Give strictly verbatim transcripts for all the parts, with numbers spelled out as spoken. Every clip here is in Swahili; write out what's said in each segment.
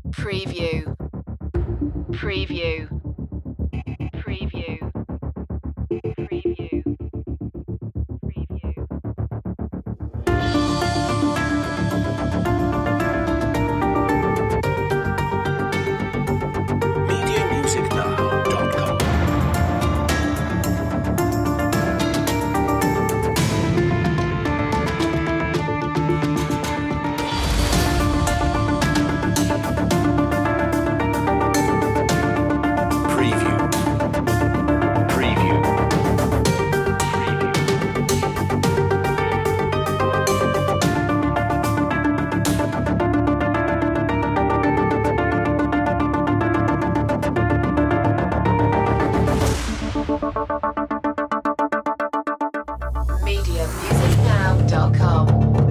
Preview. Preview. Preview. Preview. Preview. media music now dot com Preview. Preview. media music now dot com.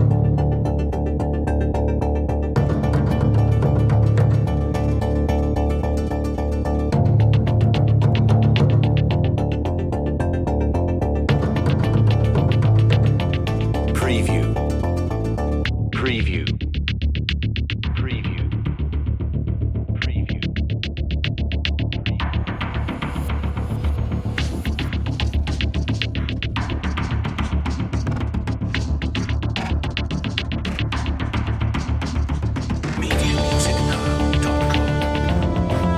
Preview. Preview. Preview. Preview. media music now dot com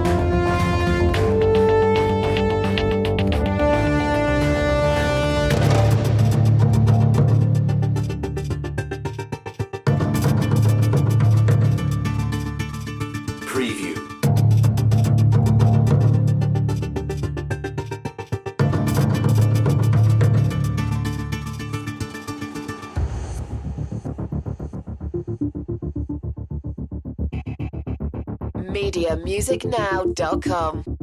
Preview. media music now dot com.